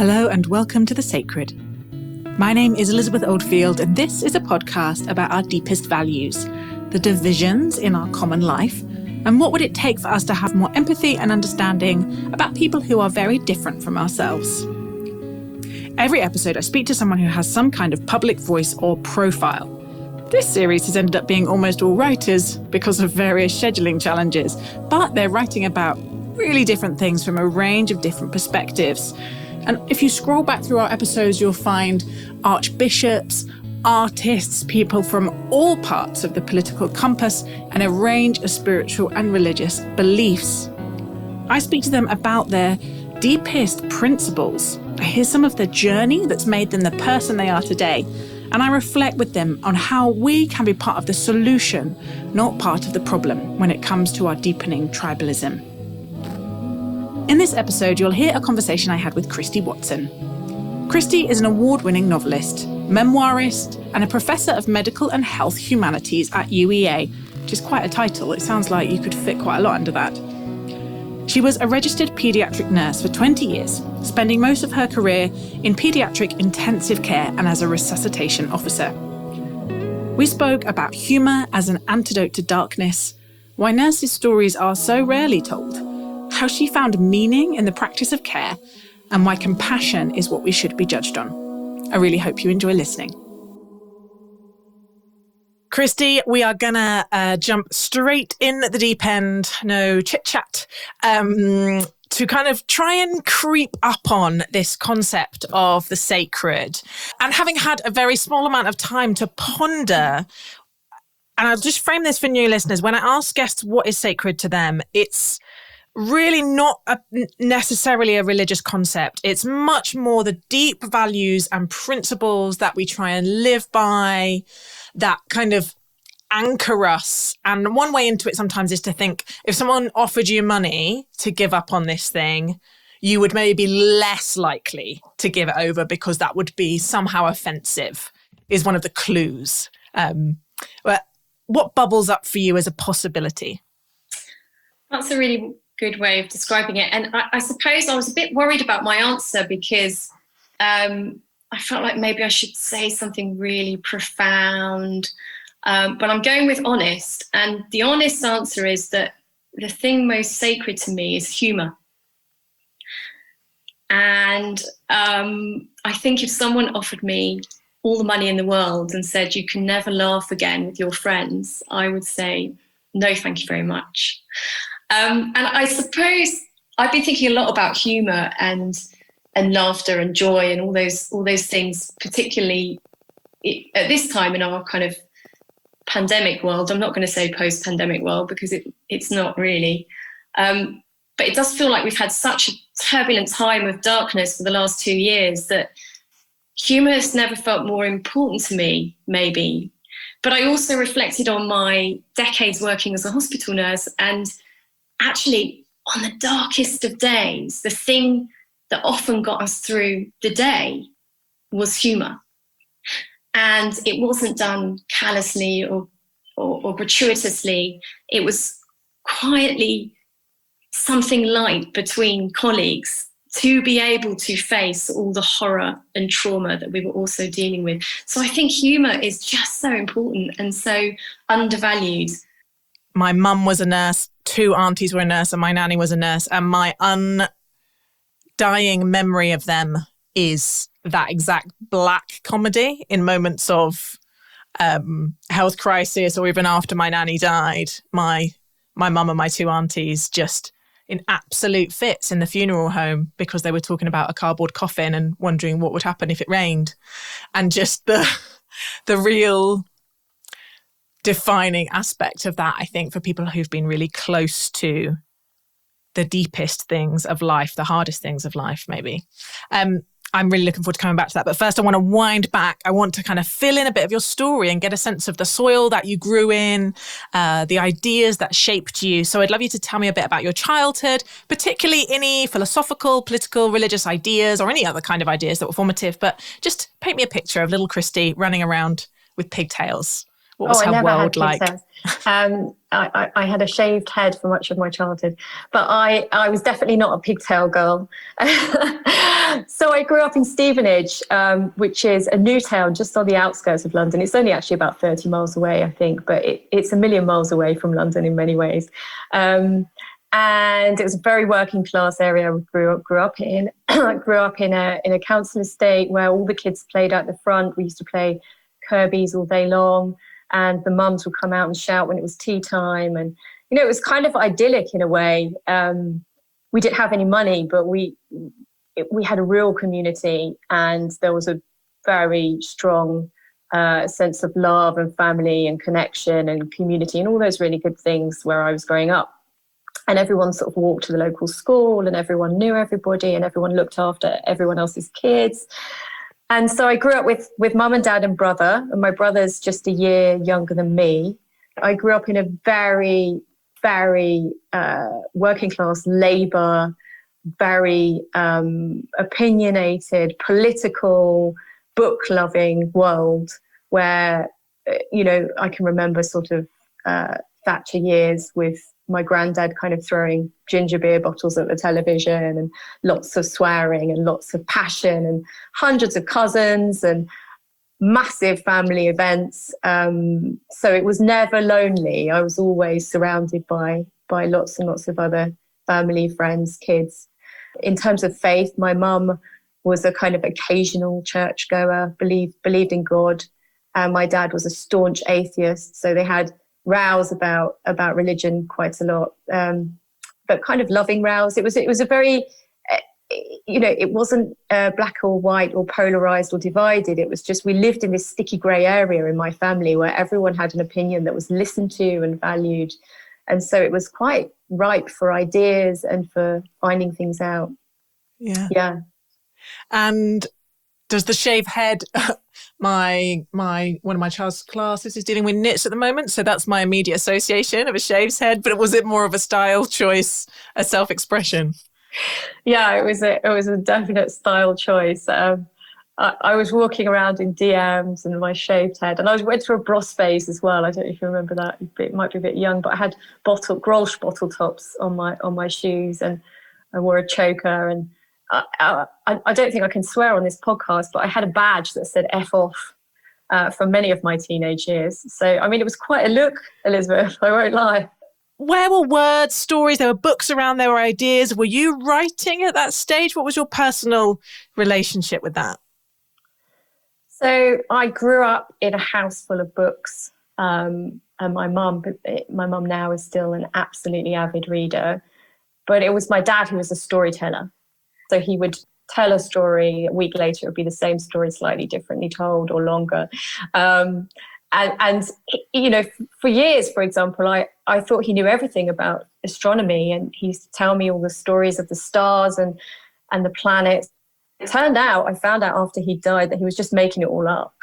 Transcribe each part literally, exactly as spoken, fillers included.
Hello and welcome to The Sacred. My name is Elizabeth Oldfield and this is a podcast about our deepest values, the divisions in our common life, and what would it take for us to have more empathy and understanding about people who are very different from ourselves. Every episode I speak to someone who has some kind of public voice or profile. This series has ended up being almost all writers because of various scheduling challenges, but they're writing about really different things from a range of different perspectives. And if you scroll back through our episodes, you'll find archbishops, artists, people from all parts of the political compass, and a range of spiritual and religious beliefs. I speak to them about their deepest principles. I hear some of the journey that's made them the person they are today, and I reflect with them on how we can be part of the solution, not part of the problem, when it comes to our deepening tribalism. In this episode, you'll hear a conversation I had with Christy Watson. Christy is an award-winning novelist, memoirist, and a professor of medical and health humanities at U E A, which is quite a title. It sounds like you could fit quite a lot under that. She was a registered paediatric nurse for twenty years, spending most of her career in paediatric intensive care and as a resuscitation officer. We spoke about humour as an antidote to darkness, why nurses' stories are so rarely told, how she found meaning in the practice of care, and why compassion is what we should be judged on. I really hope you enjoy listening. Christy, we are going to uh, jump straight in at the deep end, no chit-chat, um, to kind of try and creep up on this concept of the sacred. And having had a very small amount of time to ponder, and I'll just frame this for new listeners, when I ask guests what is sacred to them, it's really not a, necessarily a religious concept. It's much more the deep values and principles that we try and live by, that kind of anchor us. And one way into it sometimes is to think, if someone offered you money to give up on this thing, you would maybe be less likely to give it over because that would be somehow offensive, is one of the clues. Um, but what bubbles up for you as a possibility? That's a really good way of describing it. And I, I suppose I was a bit worried about my answer because um, I felt like maybe I should say something really profound. Um, but I'm going with honest. And the honest answer is that the thing most sacred to me is humour. And um, I think if someone offered me all the money in the world and said, you can never laugh again with your friends, I would say, no, thank you very much. Um, and I suppose I've been thinking a lot about humour and and laughter and joy and all those all those things, particularly at this time in our kind of pandemic world. I'm not going to say post-pandemic world because it it's not really. Um, but it does feel like we've had such a turbulent time of darkness for the last two years that humour has never felt more important to me, maybe. But I also reflected on my decades working as a hospital nurse, and actually, on the darkest of days, the thing that often got us through the day was humour. And it wasn't done callously or, or, or gratuitously. It was quietly something light between colleagues to be able to face all the horror and trauma that we were also dealing with. So I think humour is just so important and so undervalued. My mum was a nurse, two aunties were a nurse, and my nanny was a nurse. And my undying memory of them is that exact black comedy in moments of um, health crisis or even after my nanny died. My my mum and my two aunties just in absolute fits in the funeral home because they were talking about a cardboard coffin and wondering what would happen if it rained. And just the the real defining aspect of that, I think, for people who've been really close to the deepest things of life, the hardest things of life, maybe. Um, I'm really looking forward to coming back to that. But first, I want to wind back. I want to kind of fill in a bit of your story and get a sense of the soil that you grew in, uh, the ideas that shaped you. So I'd love you to tell me a bit about your childhood, particularly any philosophical, political, religious ideas or any other kind of ideas that were formative. But just paint me a picture of little Christy running around with pigtails. What was oh, her I never world had like? Um, I, I, I had a shaved head for much of my childhood, but I, I was definitely not a pigtail girl. So I I grew up in Stevenage, um, which is a new town just on the outskirts of London. It's only actually about thirty miles away, I think, but it, it's a million miles away from London in many ways. Um, and it was a very working class area I grew up, grew up in. I grew up in a in a council estate where all the kids played out the front. We used to play Kirby's all day long, and the mums would come out and shout when it was tea time. And, you know, it was kind of idyllic in a way. Um, we didn't have any money, but we... It, we had a real community, and there was a very strong uh, sense of love and family and connection and community and all those really good things where I was growing up. And everyone sort of walked to the local school, and everyone knew everybody, and everyone looked after everyone else's kids. And so I grew up with with mum and dad and brother, and my brother's just a year younger than me. I grew up in a very, very uh, working class Labour, very um, opinionated, political, book-loving world where, you know, I can remember sort of uh, Thatcher years with my granddad kind of throwing ginger beer bottles at the television, and lots of swearing and lots of passion and hundreds of cousins and massive family events. Um, so it was never lonely. I was always surrounded by by lots and lots of other family, friends, kids. In terms of faith, my mum was a kind of occasional churchgoer, believed believed in God, and my dad was a staunch atheist. So they had rows about about religion quite a lot, um, but kind of loving rows. It was it was a very, you know, it wasn't uh, black or white or polarized or divided. It was just we lived in this sticky grey area in my family where everyone had an opinion that was listened to and valued. And so it was quite ripe for ideas and for finding things out. Yeah. Yeah. And does the shave head, my my one of my child's classes is dealing with knits at the moment, so that's my immediate association of a shaved head. But was it more of a style choice, a self-expression? Yeah, it was a it was a definite style choice. Um, I, I was walking around in D Ms and my shaved head, and I went through a bros phase as well. I don't know if you remember that. It might be a bit young, but I had bottle Grolsch bottle tops on my on my shoes, and I wore a choker. And I, I, I don't think I can swear on this podcast, but I had a badge that said "F off" uh, for many of my teenage years. So I mean, it was quite a look, Elizabeth. I won't lie. Where were words, stories? There were books around, there were ideas. Were you writing at that stage? What was your personal relationship with that? So I grew up in a house full of books, um, and my mum, my mum now is still an absolutely avid reader, but it was my dad who was a storyteller. So he would tell a story, a week later it would be the same story, slightly differently told or longer. Um, and, and, you know, for years, for example, I, I thought he knew everything about astronomy, and he used to tell me all the stories of the stars and, and the planets. It turned out, I found out after he died that he was just making it all up.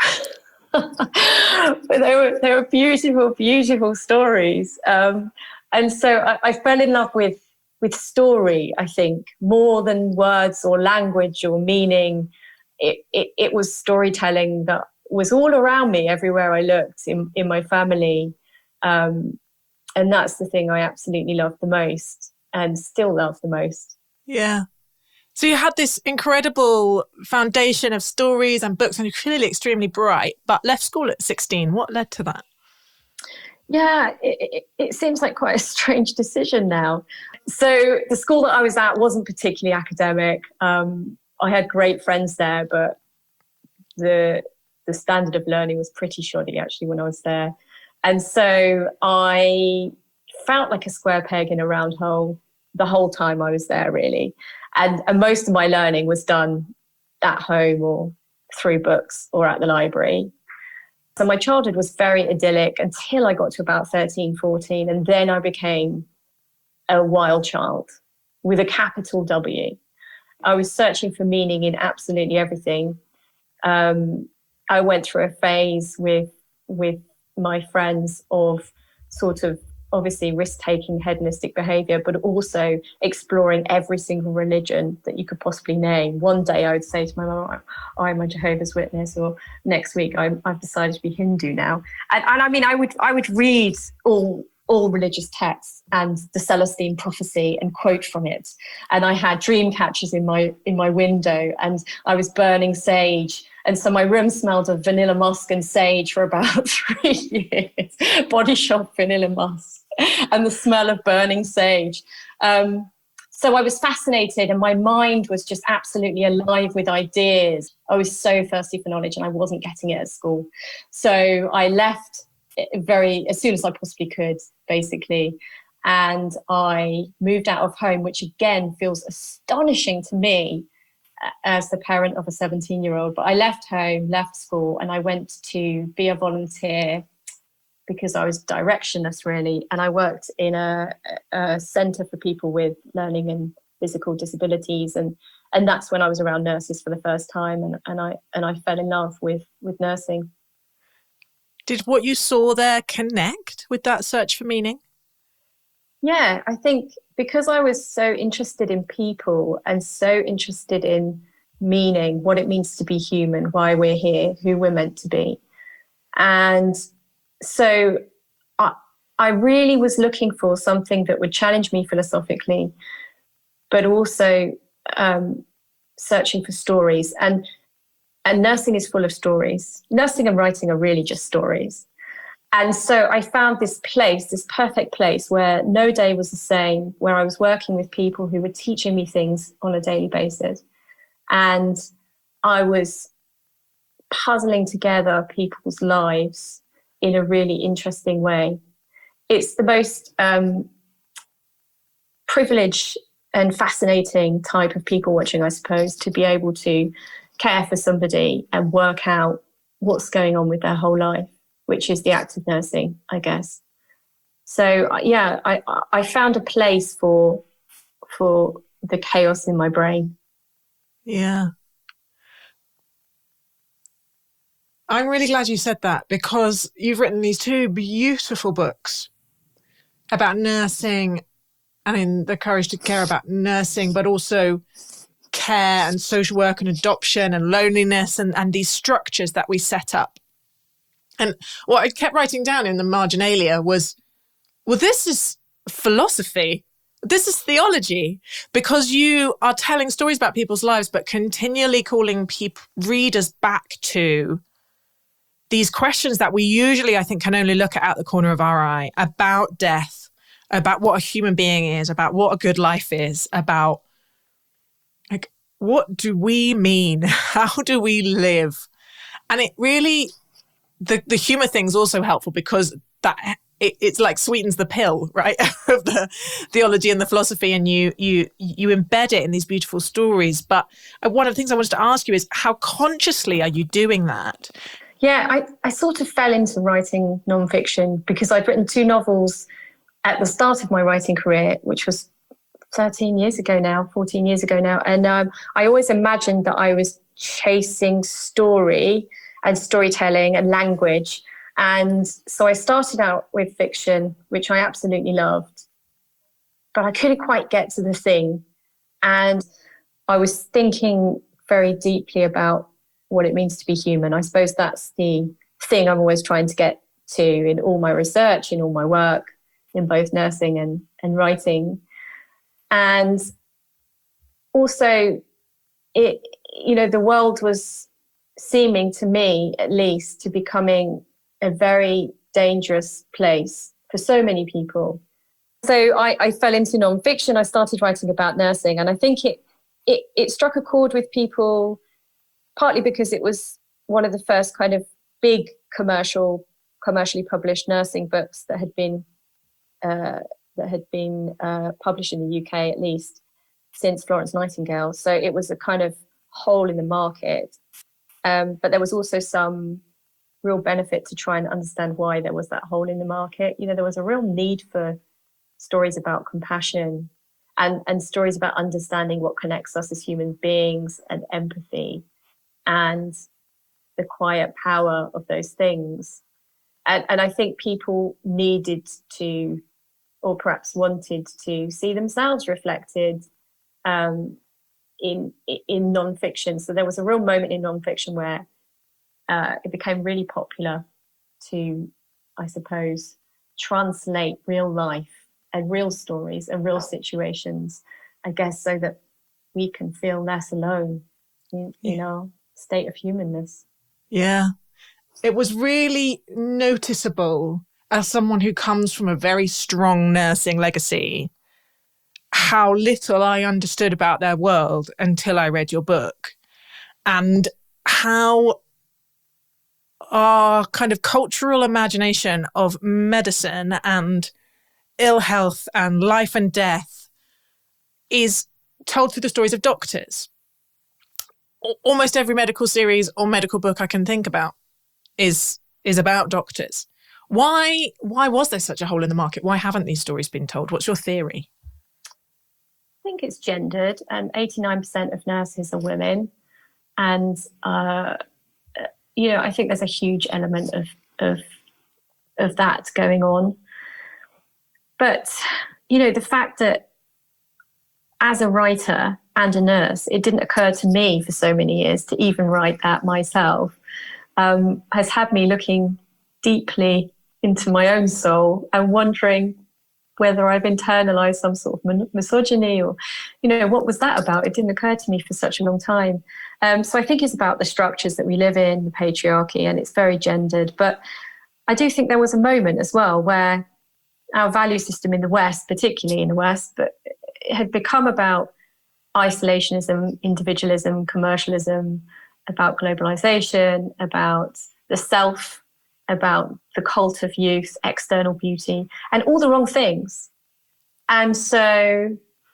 But they were they were beautiful, beautiful stories. Um, and so I, I fell in love with with story, I think, more than words or language or meaning. It, it, it was storytelling that was all around me everywhere I looked in, in my family. Um, and that's the thing I absolutely loved the most and still love the most. Yeah. So you had this incredible foundation of stories and books, and you're clearly extremely bright, but left school at sixteen. What led to that? Yeah, it, it, it seems like quite a strange decision now. So the school that I was at wasn't particularly academic. Um, I had great friends there, but the the standard of learning was pretty shoddy actually when I was there. And so I felt like a square peg in a round hole the whole time I was there, really. And, and most of my learning was done at home or through books or at the library. So my childhood was very idyllic until I got to about thirteen, fourteen. And then I became a wild child with a capital W. I was searching for meaning in absolutely everything. Um, I went through a phase with with my friends of sort of obviously risk-taking hedonistic behavior, but also exploring every single religion that you could possibly name. One day I would say to my mum, I'm a Jehovah's Witness, or next week I'm, I've decided to be Hindu now. And, and I mean, I would I would read all all religious texts and the Celestine prophecy and quote from it. And I had dream catchers in my in my window, and I was burning sage. And so my room smelled of vanilla musk and sage for about three years. Body Shop vanilla musk and the smell of burning sage. Um, so I was fascinated, and my mind was just absolutely alive with ideas. I was so thirsty for knowledge, and I wasn't getting it at school. So I left very as soon as I possibly could, basically. And I moved out of home, which again feels astonishing to me as the parent of a seventeen year old. But I left home, left school, and I went to be a volunteer because I was directionless, really. And I worked in a, a centre for people with learning and physical disabilities. And and that's when I was around nurses for the first time. And, and I and I fell in love with with nursing. Did what you saw there connect with that search for meaning? Yeah, I think because I was so interested in people and so interested in meaning, what it means to be human, why we're here, who we're meant to be. And so I, I really was looking for something that would challenge me philosophically, but also um, searching for stories. And And nursing is full of stories. Nursing and writing are really just stories. And so I found this place, this perfect place where no day was the same, where I was working with people who were teaching me things on a daily basis. And I was puzzling together people's lives in a really interesting way. It's the most um, privileged and fascinating type of people watching, I suppose, to be able to care for somebody and work out what's going on with their whole life, which is the act of nursing, I guess. So yeah, I I found a place for for the chaos in my brain. Yeah. I'm really glad you said that, because you've written these two beautiful books about nursing and in the courage to care about nursing, but also care and social work and adoption and loneliness and, and these structures that we set up. And what I kept writing down in the marginalia was, well, this is philosophy. This is theology, because you are telling stories about people's lives, but continually calling people, readers back to these questions that we usually, I think, can only look at out the corner of our eye about death, about what a human being is, about what a good life is, about like, what do we mean? How do we live? And it really, the, the humor thing's also helpful because that it, it's like sweetens the pill, right? of the theology and the philosophy, and you you you embed it in these beautiful stories. But one of the things I wanted to ask you is, how consciously are you doing that? Yeah, I, I sort of fell into writing nonfiction because I'd written two novels at the start of my writing career, which was thirteen years ago now, fourteen years ago now. And um, I always imagined that I was chasing story and storytelling and language. And so I started out with fiction, which I absolutely loved, but I couldn't quite get to the thing. And I was thinking very deeply about what it means to be human. I suppose that's the thing I'm always trying to get to in all my research, in all my work, in both nursing and, and writing. And also, it, you know, the world was seeming to me, at least, to becoming a very dangerous place for so many people. So I, I fell into nonfiction. I started writing about nursing, and I think it, it it struck a chord with people, partly because it was one of the first kind of big commercial, commercially published nursing books that had been uh, that had been uh, published in the U K, at least, since Florence Nightingale. So it was a kind of hole in the market. Um, but there was also some real benefit to try and understand why there was that hole in the market. You know, there was a real need for stories about compassion and, and stories about understanding what connects us as human beings, and empathy and the quiet power of those things. And, and I think people needed to, or perhaps wanted to, see themselves reflected um, in in nonfiction. So there was a real moment in nonfiction where uh, it became really popular to, I suppose, translate real life and real stories and real situations, I guess, so that we can feel less alone in, in Yeah. our state of humanness. Yeah. It was really noticeable as someone who comes from a very strong nursing legacy, how little I understood about their world until I read your book, and how our kind of cultural imagination of medicine and ill health and life and death is told through the stories of doctors. Almost every medical series or medical book I can think about is is about doctors. Why why was there such a hole in the market? Why haven't these stories been told? What's your theory? I think it's gendered, and eighty-nine percent of nurses are women. And, uh, you know, I think there's a huge element of, of, of that going on. But, you know, the fact that as a writer and a nurse, it didn't occur to me for so many years to even write that myself, um, has had me looking deeply into my own soul and wondering whether I've internalized some sort of misogyny or, you know, what was that about? It didn't occur to me for such a long time. Um, so I think it's about the structures that we live in, the patriarchy, and it's very gendered. But I do think there was a moment as well where our value system in the West, particularly in the West, but it had become about isolationism, individualism, commercialism, about globalization, about the self, about the cult of youth, external beauty, and all the wrong things. And so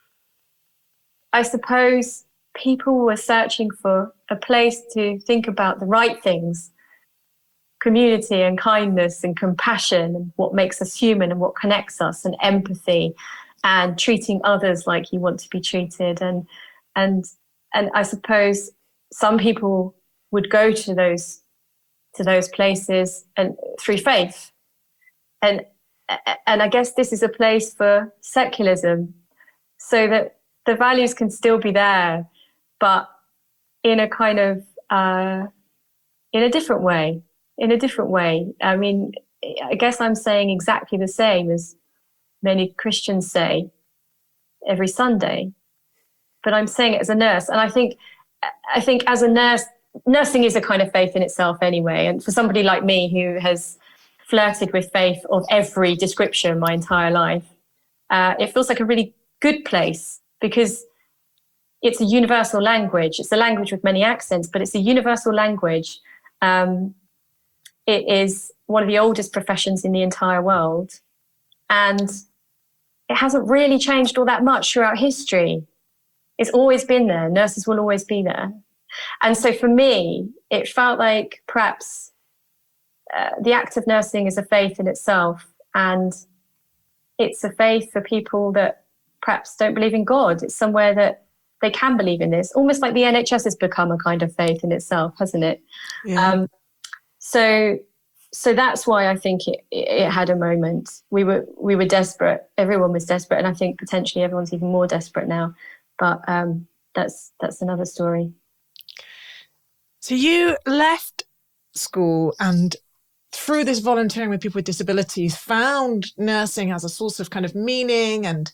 I suppose people were searching for a place to think about the right things, community and kindness and compassion and what makes us human and what connects us, and empathy and treating others like you want to be treated. And and and I suppose some people would go to those to those places and through faith. And and I guess this is a place for secularism, so that the values can still be there, but in a kind of uh, in a different way. In a different way. I mean, I guess I'm saying exactly the same as many Christians say every Sunday, but I'm saying it as a nurse. And I think, I think as a nurse, nursing is a kind of faith in itself anyway. And for somebody like me who has flirted with faith of every description my entire life, uh, it feels like a really good place, because it's a universal language. It's a language with many accents, but it's a universal language. Um, It is one of the oldest professions in the entire world. And it hasn't really changed all that much throughout history. It's always been there. Nurses will always be there. And so for me, it felt like perhaps uh, the act of nursing is a faith in itself. And it's a faith for people that perhaps don't believe in God. It's somewhere that they can believe in this. Almost like the N H S has become a kind of faith in itself, hasn't it? Yeah. Um, So, so that's why I think it, it had a moment. We were we were desperate. Everyone was desperate, and I think potentially everyone's even more desperate now. But um, that's that's another story. So you left school and, through this volunteering with people with disabilities, found nursing as a source of kind of meaning and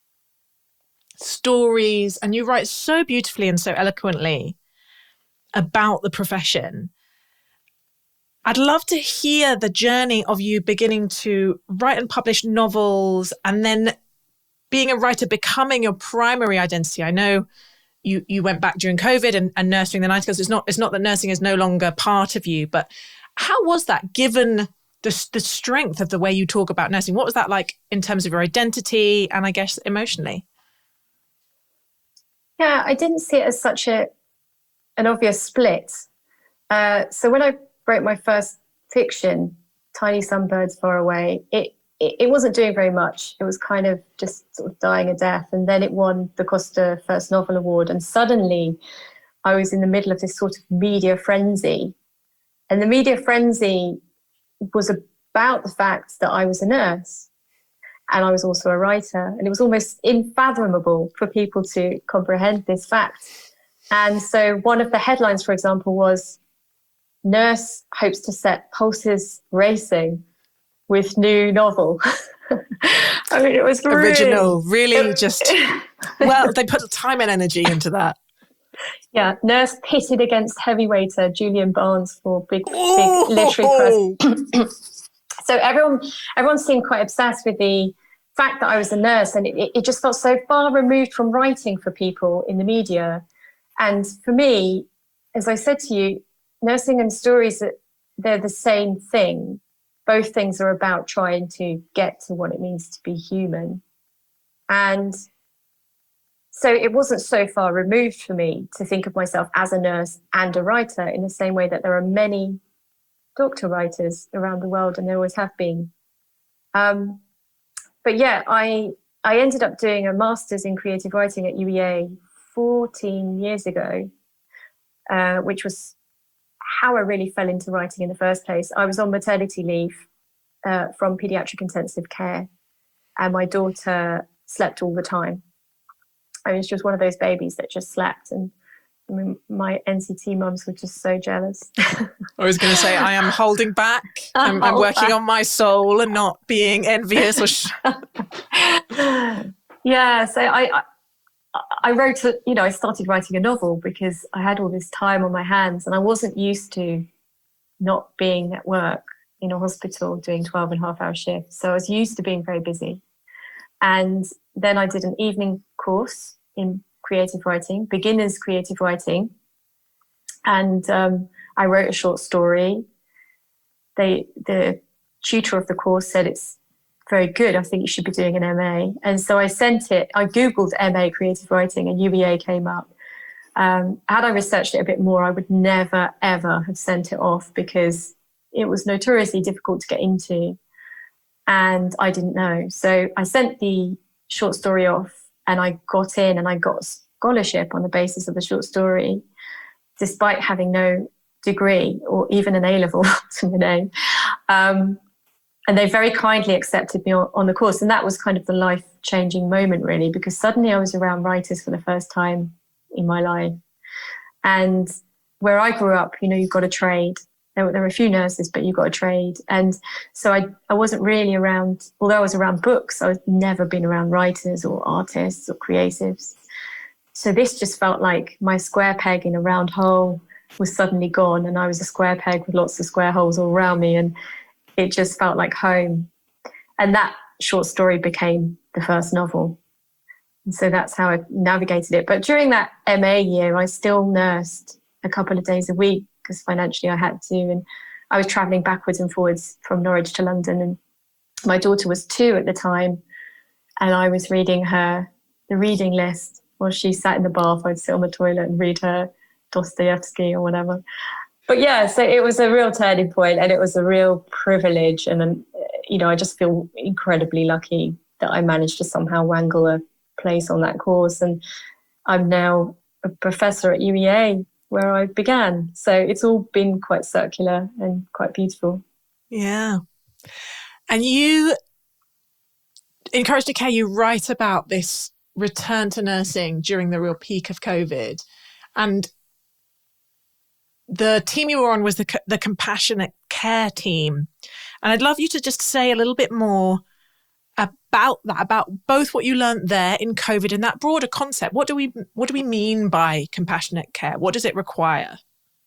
stories. And you write so beautifully and so eloquently about the profession. I'd love to hear the journey of you beginning to write and publish novels, and then being a writer becoming your primary identity. I know you you went back during COVID and, and nurturing the Nightingales. It's not it's not that nursing is no longer part of you, but how was that, given the the strength of the way you talk about nursing? What was that like in terms of your identity and I guess emotionally? Yeah, I didn't see it as such a an obvious split. Uh, so when I wrote my first fiction, Tiny Sunbirds Far Away, it, it it wasn't doing very much. It was kind of just sort of dying a death. And then it won the Costa First Novel Award. And suddenly I was in the middle of this sort of media frenzy. And the media frenzy was about the fact that I was a nurse and I was also a writer. And it was almost unfathomable for people to comprehend this fact. And so one of the headlines, for example, was, "Nurse hopes to set pulses racing." with new novel. I mean, it was original, really, really just, well, they put time and energy into that. Yeah, nurse pitted against heavyweighter Julian Barnes for big, Ooh. big literary press. So everyone, everyone seemed quite obsessed with the fact that I was a nurse, and it, it just felt so far removed from writing for people in the media. And for me, as I said to you, nursing and stories, they're the same thing. Both things are about trying to get to what it means to be human. And so it wasn't so far removed for me to think of myself as a nurse and a writer, in the same way that there are many doctor writers around the world, and there always have been. Um, but yeah, I I ended up doing a master's in creative writing at U E A fourteen years ago, uh, which was how I really fell into writing in the first place. I was on maternity leave uh, from pediatric intensive care, and my daughter slept all the time. I mean, she was one of those babies that just slept, and I mean, my N C T mums were just so jealous. I was going to say, I am holding back. I'm, I'm working on my soul and not being envious or. Sh- yeah, so I, I, I wrote, a, you know, I started writing a novel because I had all this time on my hands, and I wasn't used to not being at work in a hospital doing twelve and a half hour shifts. So I was used to being very busy. And then I did an evening course in creative writing, beginners creative writing. And um, I wrote a short story. They, the tutor of the course said, it's very good. I think you should be doing an M A. And so I sent it, I Googled M A creative writing, and U V A came up. Um, had I researched it a bit more, I would never, ever have sent it off, because it was notoriously difficult to get into. And I didn't know. So I sent the short story off, and I got in, and I got a scholarship on the basis of the short story, despite having no degree or even an A-level to my name. Um, and they very kindly accepted me on, on the course. And that was kind of the life-changing moment, really, because suddenly I was around writers for the first time in my life. And where I grew up, you know, you've got a trade. There were, there were a few nurses, but you got a trade. And so I, I wasn't really around, although I was around books, I was never been around writers or artists or creatives. So this just felt like my square peg in a round hole was suddenly gone, and I was a square peg with lots of square holes all around me, and it just felt like home. And that short story became the first novel. And so that's how I navigated it. But during that M A year, I still nursed a couple of days a week, because financially I had to. And I was traveling backwards and forwards from Norwich to London. And my daughter was two at the time. And I was reading her the reading list while she sat in the bath. I'd sit on the toilet and read her Dostoevsky or whatever. But yeah, so it was a real turning point, and it was a real privilege. And, you know, I just feel incredibly lucky that I managed to somehow wangle a place on that course. And I'm now a professor at U E A, where I began. So it's all been quite circular and quite beautiful. Yeah. And you, in Courage to Care, you write about this return to nursing during the real peak of COVID. And the team you were on was the the compassionate care team. And I'd love you to just say a little bit more about that, about both what you learned there in COVID and that broader concept. What do we what do we mean by compassionate care? What does it require?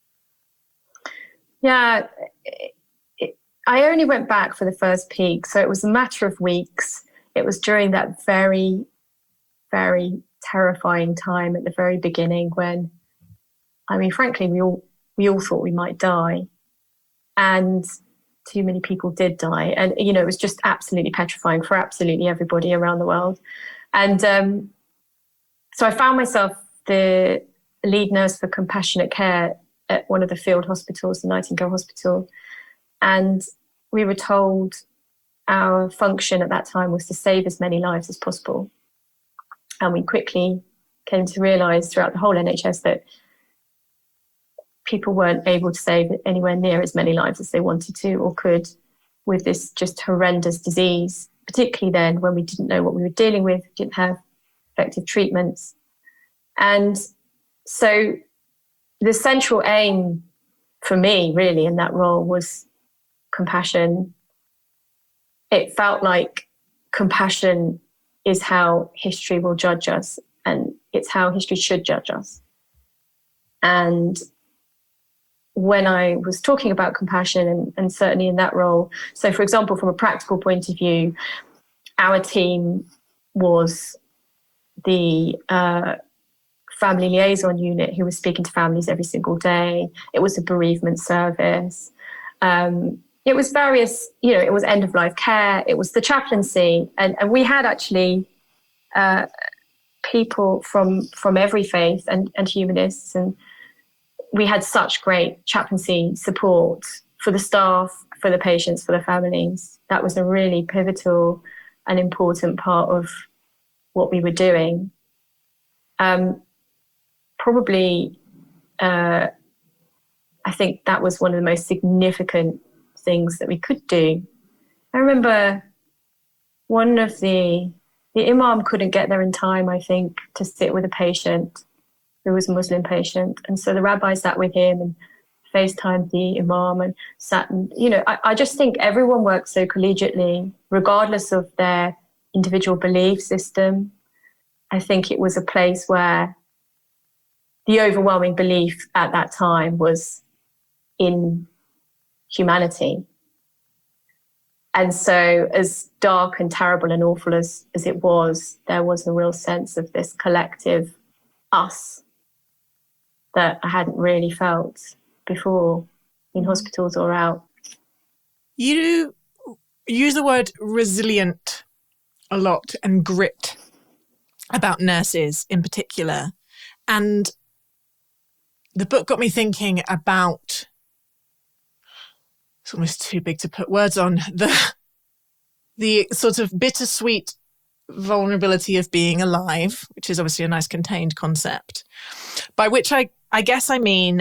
Yeah, it, it, I only went back for the first peak, so it was a matter of weeks. It was during that very, very terrifying time at the very beginning when, I mean, frankly, we all we all thought we might die, and too many people did die. And, you know, it was just absolutely petrifying for absolutely everybody around the world. And um, so I found myself the lead nurse for compassionate care at one of the field hospitals, the Nightingale Hospital. And we were told our function at that time was to save as many lives as possible. And we quickly came to realise throughout the whole N H S that people weren't able to save anywhere near as many lives as they wanted to or could with this just horrendous disease, particularly then when we didn't know what we were dealing with, didn't have effective treatments. And so the central aim for me really in that role was compassion it felt like compassion is how history will judge us, and it's how history should judge us. And when I was talking about compassion, and, and certainly in that role, so for example, from a practical point of view, our team was the uh, family liaison unit who was speaking to families every single day. It was a bereavement service. Um, it was various, you know, it was end of life care. It was the chaplaincy. And, and we had actually uh, people from from every faith and, and humanists. And we had such great chaplaincy support for the staff, for the patients, for the families. That was a really pivotal and important part of what we were doing. Um, probably, uh, I think that was one of the most significant things that we could do. I remember one of the, the imam couldn't get there in time, I think, to sit with a patient who was a Muslim patient. And so the rabbi sat with him and FaceTimed the imam and sat and, you know, I, I just think everyone works so collegiately, regardless of their individual belief system. I think it was a place where the overwhelming belief at that time was in humanity. And so as dark and terrible and awful as, as it was, there was a real sense of this collective us that I hadn't really felt before in hospitals or out. You use the word resilient a lot and grit about nurses in particular. And the book got me thinking about, it's almost too big to put words on, the the sort of bittersweet vulnerability of being alive, which is obviously a nice contained concept, by which I, I guess I mean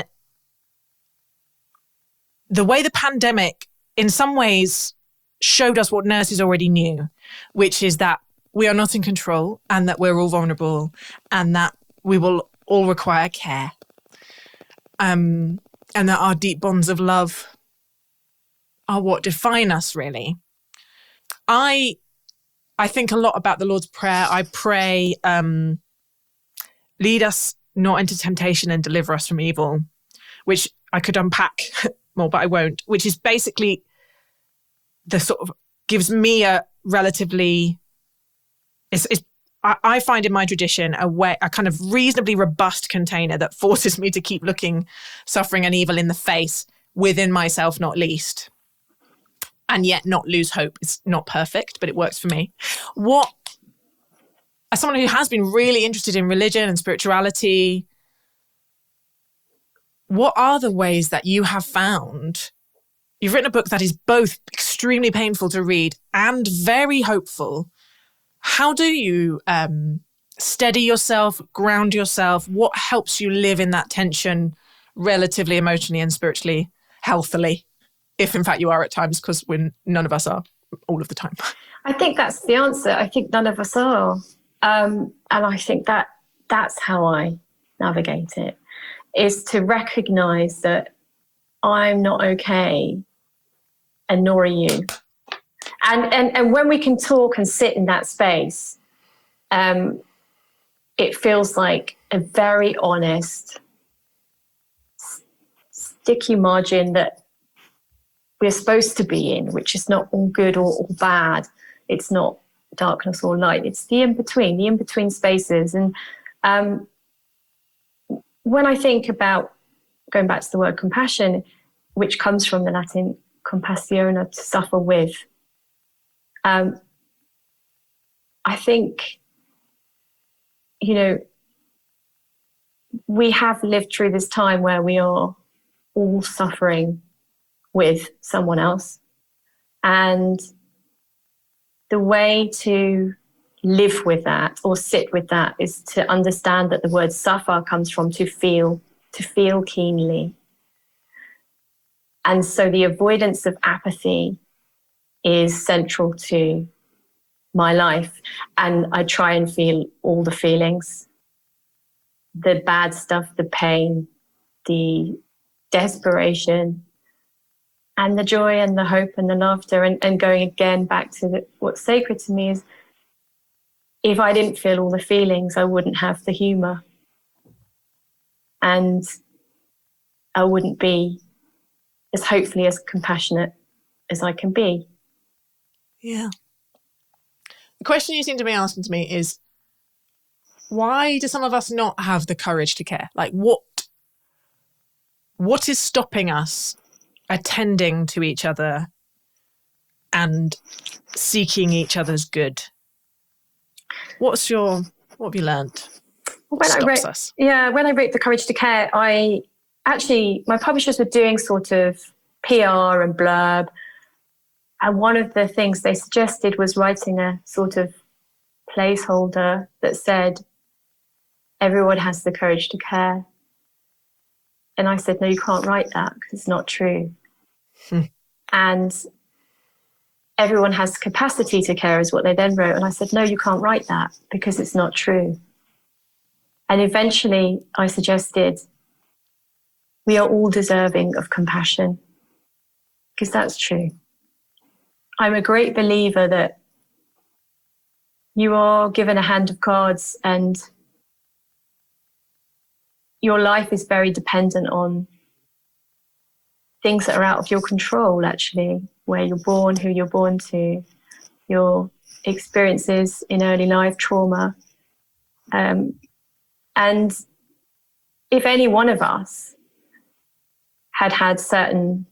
the way the pandemic in some ways showed us what nurses already knew, which is that we are not in control and that we're all vulnerable and that we will all require care. Um, and that our deep bonds of love are what define us, really. I I think a lot about the Lord's Prayer. I pray, um, lead us not into temptation and deliver us from evil, which I could unpack more, but I won't, which is basically the sort of, gives me a relatively, it's, it's I, I find in my tradition a way, a kind of reasonably robust container that forces me to keep looking suffering and evil in the face within myself, not least. And yet not lose hope. It's not perfect, but it works for me. What, as someone who has been really interested in religion and spirituality, what are the ways that you have found? You've written a book that is both extremely painful to read and very hopeful. How do you um, steady yourself, ground yourself? What helps you live in that tension relatively emotionally and spiritually healthily? If in fact you are at times, because when none of us are all of the time. I think that's the answer. I think none of us are. Um, and I think that that's how I navigate it, is to recognize that I'm not okay and nor are you. And, and, and when we can talk and sit in that space, um, it feels like a very honest, sticky margin that we're supposed to be in, which is not all good or all bad. It's not darkness or light. It's the in-between, the in-between spaces. And um, when I think about, going back to the word compassion, which comes from the Latin compassione, to suffer with, um, I think, you know, we have lived through this time where we are all suffering with someone else. And the way to live with that or sit with that is to understand that the word suffer comes from to feel, to feel keenly. And so the avoidance of apathy is central to my life. And I try and feel all the feelings, the bad stuff, the pain, the desperation, and the joy and the hope and the laughter, and, and going again back to the, what's sacred to me is, if I didn't feel all the feelings, I wouldn't have the humor, and I wouldn't be as hopefully as compassionate as I can be. Yeah. The question you seem to be asking to me is, why do some of us not have the courage to care? Like, what what is stopping us attending to each other and seeking each other's good? What's your what have you learned? When stops I wrote, us? Yeah, when I wrote The Courage to Care, I actually, my publishers were doing sort of P R and blurb. And one of the things they suggested was writing a sort of placeholder that said, everyone has the courage to care. And I said, no, you can't write that because it's not true. Hmm. And everyone has capacity to care is what they then wrote. And I said, no, you can't write that because it's not true. And eventually I suggested, we are all deserving of compassion, because that's true. I'm a great believer that you are given a hand of cards and your life is very dependent on things that are out of your control, actually, where you're born, who you're born to, your experiences in early life, trauma. Um, and if any one of us had had certain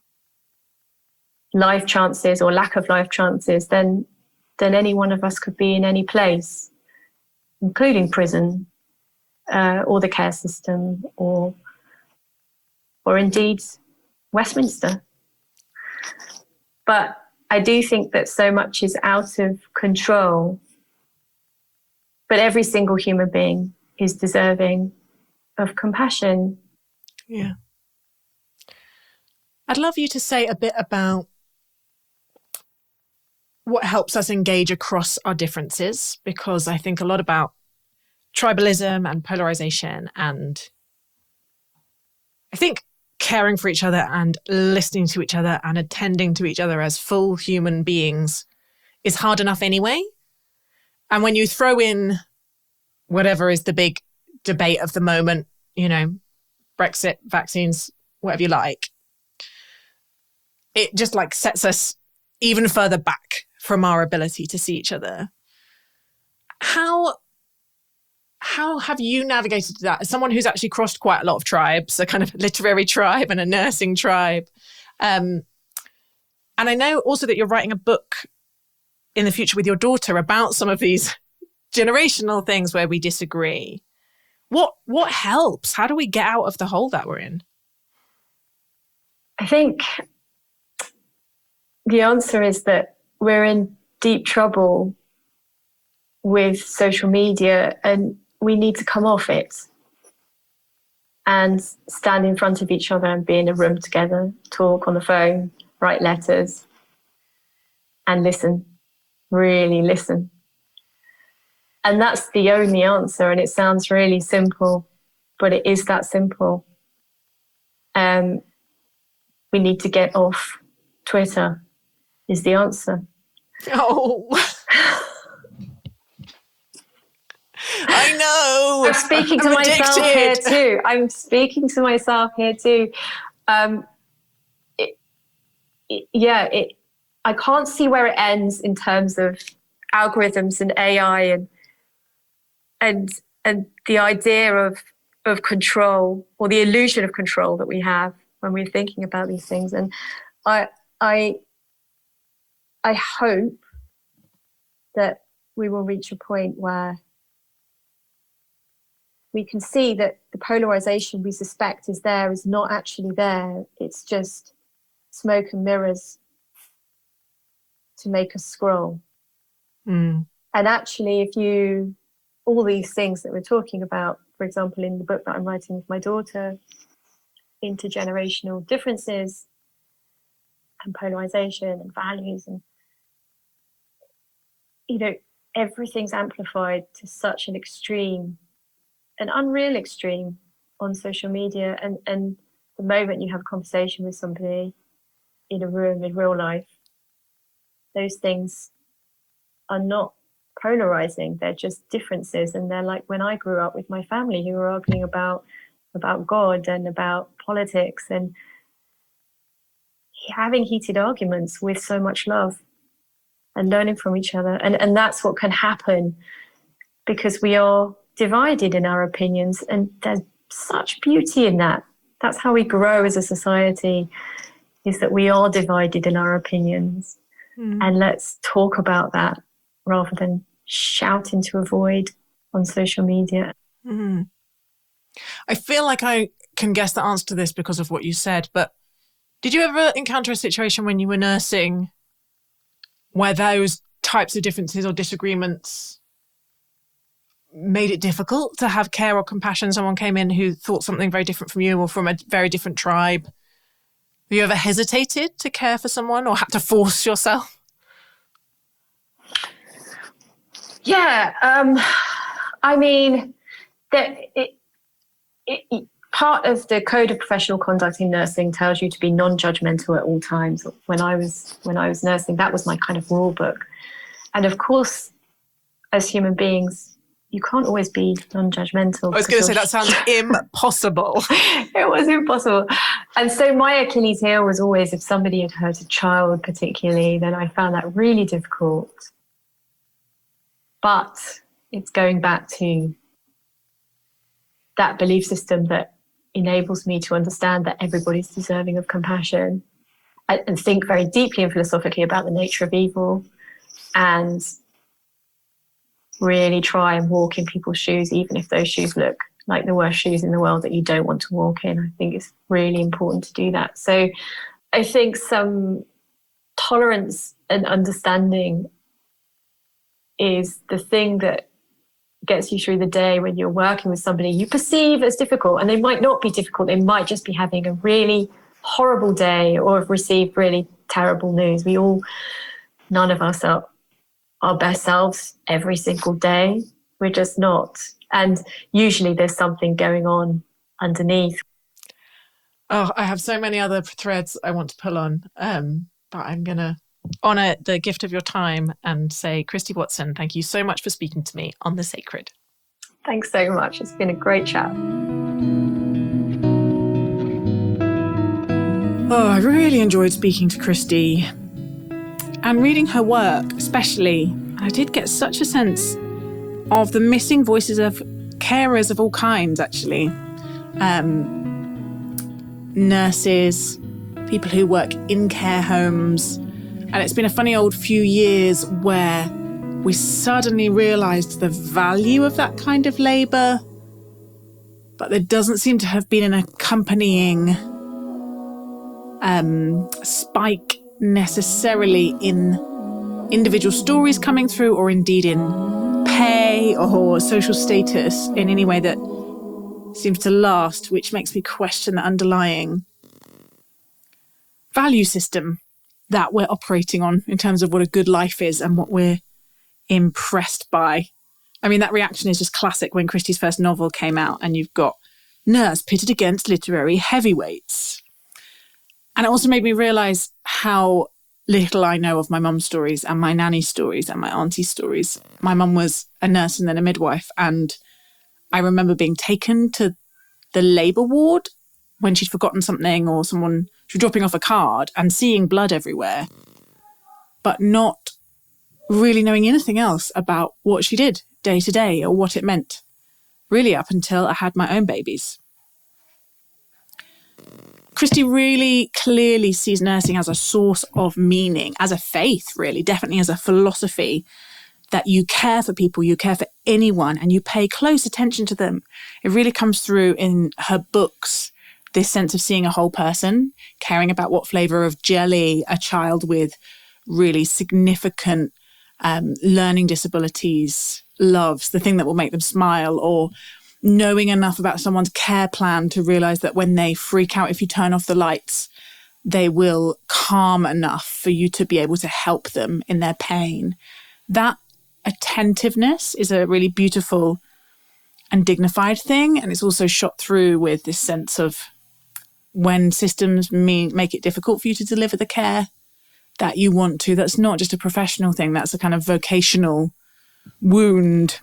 life chances or lack of life chances, then then any one of us could be in any place, including prison, uh, or the care system, or or indeed Westminster. But I do think that so much is out of control. But every single human being is deserving of compassion. Yeah. I'd love you to say a bit about what helps us engage across our differences, because I think a lot about tribalism and polarization, and I think caring for each other and listening to each other and attending to each other as full human beings is hard enough anyway. And when you throw in whatever is the big debate of the moment, you know, Brexit, vaccines, whatever you like, it just like sets us even further back from our ability to see each other. How how have you navigated that as someone who's actually crossed quite a lot of tribes, a kind of literary tribe and a nursing tribe? Um, and I know also that you're writing a book in the future with your daughter about some of these generational things where we disagree. What what helps? How do we get out of the hole that we're in? I think the answer is that we're in deep trouble with social media, and we need to come off it and stand in front of each other and be in a room together, talk on the phone, write letters, and listen, really listen. And that's the only answer. And it sounds really simple, but it is that simple. Um, we need to get off Twitter is the answer. Oh, I know. I'm speaking to I'm myself addicted. here too. I'm speaking to myself here too. Um, it, it, yeah, it. I can't see where it ends in terms of algorithms and A I and and and the idea of of control, or the illusion of control that we have when we're thinking about these things. And I I I hope that we will reach a point where we can see that the polarization we suspect is there is not actually there. It's just smoke and mirrors to make us scroll. Mm. And actually, if you, all these things that we're talking about, for example, in the book that I'm writing with my daughter, intergenerational differences and polarization and values, and, you know, everything's amplified to such an extreme, an unreal extreme on social media. And, and the moment you have a conversation with somebody in a room in real life, those things are not polarizing. They're just differences. And they're like when I grew up with my family who were arguing about about God and about politics and having heated arguments with so much love and learning from each other. And, and that's what can happen because we are divided in our opinions. And there's such beauty in that. That's how we grow as a society, is that we are divided in our opinions. Mm. And let's talk about that rather than shout into a void on social media. Mm. I feel like I can guess the answer to this because of what you said, but did you ever encounter a situation when you were nursing where those types of differences or disagreements made it difficult to have care or compassion? Someone came in who thought something very different from you or from a very different tribe. Have you ever hesitated to care for someone or had to force yourself? Yeah, um, I mean, that it, it, part of the Code of Professional Conduct in nursing tells you to be non-judgmental at all times. When I was when I was nursing, that was my kind of rule book. And of course, as human beings, you can't always be non-judgmental. I was going to say, that sounds impossible. It was impossible. And so my Achilles heel was always if somebody had hurt a child particularly, then I found that really difficult. But it's going back to that belief system that enables me to understand that everybody's deserving of compassion and, and think very deeply and philosophically about the nature of evil and really try and walk in people's shoes, even if those shoes look like the worst shoes in the world that you don't want to walk in. I think it's really important to do that. So I think some tolerance and understanding is the thing that gets you through the day when you're working with somebody you perceive as difficult. And they might not be difficult. They might just be having a really horrible day or have received really terrible news. We all, none of us are our best selves every single day. We're just not. And usually there's something going on underneath. Oh, I have so many other threads I want to pull on, um, but I'm going to honour the gift of your time and say, Christy Watson, thank you so much for speaking to me on The Sacred. Thanks so much. It's been a great chat. Oh, I really enjoyed speaking to Christy and reading her work, especially. I did get such a sense of the missing voices of carers of all kinds, actually. Um, nurses, people who work in care homes. And it's been a funny old few years where we suddenly realised the value of that kind of labour, but there doesn't seem to have been an accompanying um, spike necessarily in individual stories coming through or indeed in pay or social status in any way that seems to last, which makes me question the underlying value system that we're operating on in terms of what a good life is and what we're impressed by. I mean, that reaction is just classic when Christy's first novel came out and you've got nurse pitted against literary heavyweights. And it also made me realise how little I know of my mum's stories and my nanny's stories and my auntie's stories. My mum was a nurse and then a midwife, and I remember being taken to the labour ward when she'd forgotten something or someone, she was dropping off a card and seeing blood everywhere, but not really knowing anything else about what she did day to day or what it meant, really up until I had my own babies. Christy really clearly sees nursing as a source of meaning, as a faith, really, definitely as a philosophy, that you care for people, you care for anyone, and you pay close attention to them. It really comes through in her books, this sense of seeing a whole person, caring about what flavour of jelly a child with really significant um, learning disabilities loves, the thing that will make them smile, or knowing enough about someone's care plan to realise that when they freak out if you turn off the lights, they will calm enough for you to be able to help them in their pain. That attentiveness is a really beautiful and dignified thing, and it's also shot through with this sense of when systems mean, make it difficult for you to deliver the care that you want to. That's not just a professional thing, that's a kind of vocational wound.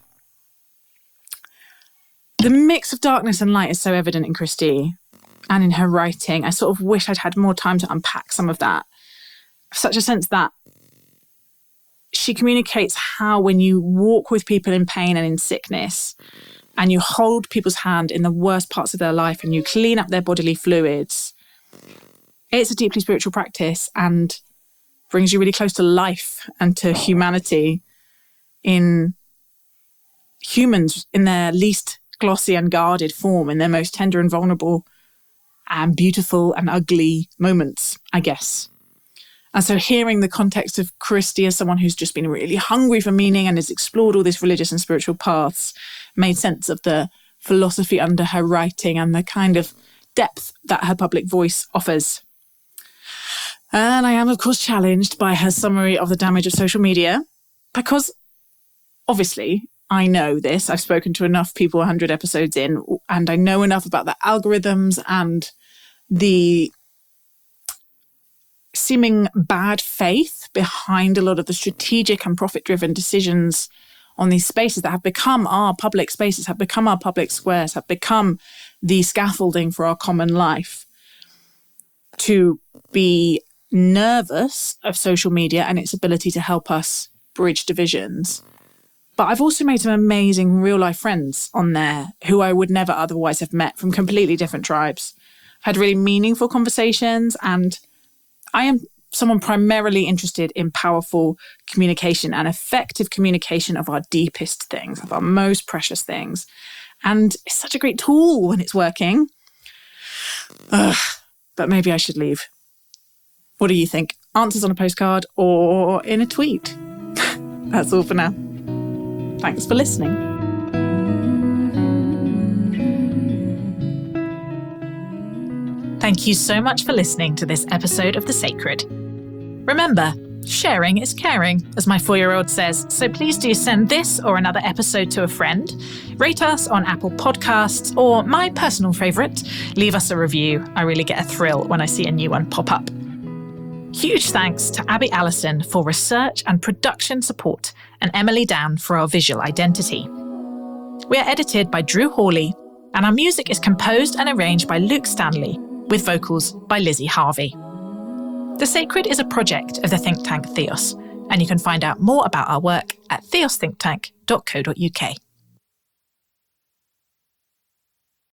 The mix of darkness and light is so evident in Christie and in her writing. I sort of wish I'd had more time to unpack some of that. Such a sense that she communicates how when you walk with people in pain and in sickness and you hold people's hand in the worst parts of their life and you clean up their bodily fluids, it's a deeply spiritual practice and brings you really close to life and to humanity in humans in their least glossy and guarded form, in their most tender and vulnerable and beautiful and ugly moments, I guess. And so hearing the context of Christie as someone who's just been really hungry for meaning and has explored all these religious and spiritual paths made sense of the philosophy under her writing and the kind of depth that her public voice offers. And I am, of course, challenged by her summary of the damage of social media because, obviously, I know this. I've spoken to enough people one hundred episodes in, and I know enough about the algorithms and the seeming bad faith behind a lot of the strategic and profit-driven decisions on these spaces that have become our public spaces, have become our public squares, have become the scaffolding for our common life, to be nervous of social media and its ability to help us bridge divisions. But I've also made some amazing real-life friends on there who I would never otherwise have met from completely different tribes. I've had really meaningful conversations, and I am someone primarily interested in powerful communication and effective communication of our deepest things, of our most precious things. And it's such a great tool when it's working. Ugh, but maybe I should leave. What do you think? Answers on a postcard or in a tweet? That's all for now. Thanks for listening. Thank you so much for listening to this episode of The Sacred. Remember, sharing is caring, as my four-year-old says, so please do send this or another episode to a friend, rate us on Apple Podcasts, or my personal favourite, leave us a review. I really get a thrill when I see a new one pop up. Huge thanks to Abby Allison for research and production support, and Emily Down for our visual identity. We are edited by Drew Hawley, and our music is composed and arranged by Luke Stanley, with vocals by Lizzie Harvey. The Sacred is a project of the think tank Theos, and you can find out more about our work at theos think tank dot co dot uk.